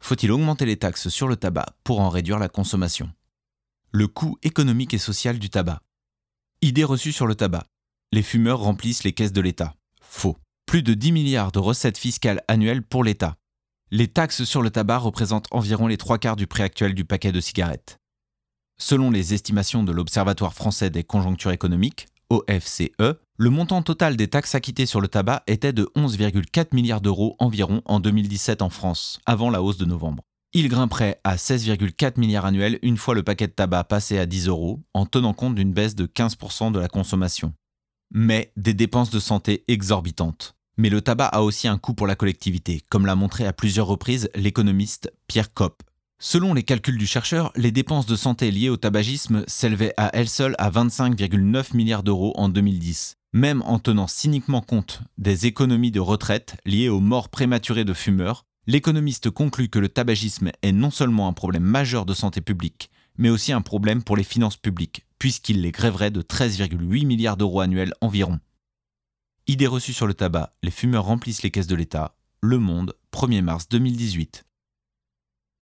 Faut-il augmenter les taxes sur le tabac pour en réduire la consommation ? Le coût économique et social du tabac. Idée reçue sur le tabac. Les fumeurs remplissent les caisses de l'État. Faux. Plus de 10 milliards de recettes fiscales annuelles pour l'État. Les taxes sur le tabac représentent environ les 3/4 du prix actuel du paquet de cigarettes. Selon les estimations de l'Observatoire français des conjonctures économiques, OFCE, le montant total des taxes acquittées sur le tabac était de 11,4 milliards d'euros environ en 2017 en France, avant la hausse de novembre. Il grimperait à 16,4 milliards annuels une fois le paquet de tabac passé à 10 euros, en tenant compte d'une baisse de 15% de la consommation. Mais des dépenses de santé exorbitantes. Mais le tabac a aussi un coût pour la collectivité, comme l'a montré à plusieurs reprises l'économiste Pierre Kopp. Selon les calculs du chercheur, les dépenses de santé liées au tabagisme s'élevaient à elles seules à 25,9 milliards d'euros en 2010. Même en tenant cyniquement compte des économies de retraite liées aux morts prématurées de fumeurs, l'économiste conclut que le tabagisme est non seulement un problème majeur de santé publique, mais aussi un problème pour les finances publiques, puisqu'il les grèverait de 13,8 milliards d'euros annuels environ. Idée reçue sur le tabac, les fumeurs remplissent les caisses de l'État. Le Monde, 1er mars 2018.